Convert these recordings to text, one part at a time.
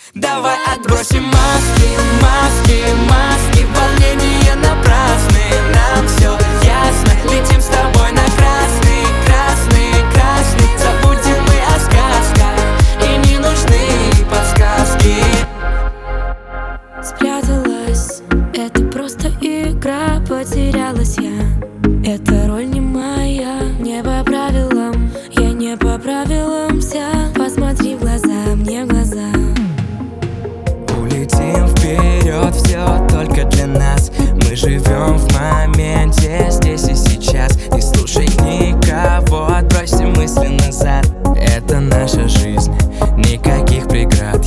Давай отбросим маски, маски, маски. Волнения напрасные, нам все ясно. Летим с тобой на красный, красный, красный. Забудем мы о сказках, и не нужны подсказки. Спряталась, это просто игра. Потерялась я, эта роль не моя. Не по правилам, я не по правилам вся. Посмотри в глаза, мне в глаза. Улетим вперед, все только для нас. Мы живем в моменте, здесь и сейчас. Не слушай никого, отбросим мысли назад. Это наша жизнь, никаких преград,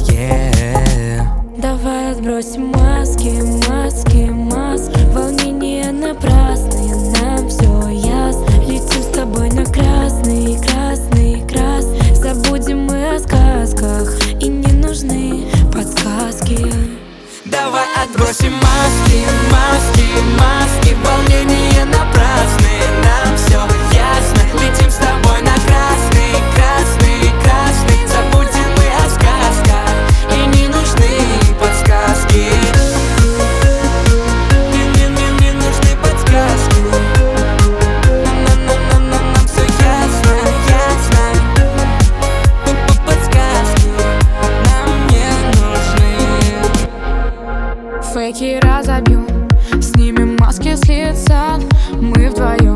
Давай отбросим маски, маски, маски. Волнения напрасные, нам все ясно. Летим с тобой на красный, красный, красный. Забудем мы о сказках, и не нужны подсказки. Давай отбросим маски, маски, маски. Волнения напрасные, нам все ясно. Летим с тобой на красный, красный, красный. Забудем мы о сказках, и не нужны подсказки. Не нужны подсказки. Нам все ясно, ясно. Подсказки нам не нужны. Фейки разобьем, снимем маски с лица. Мы вдвоем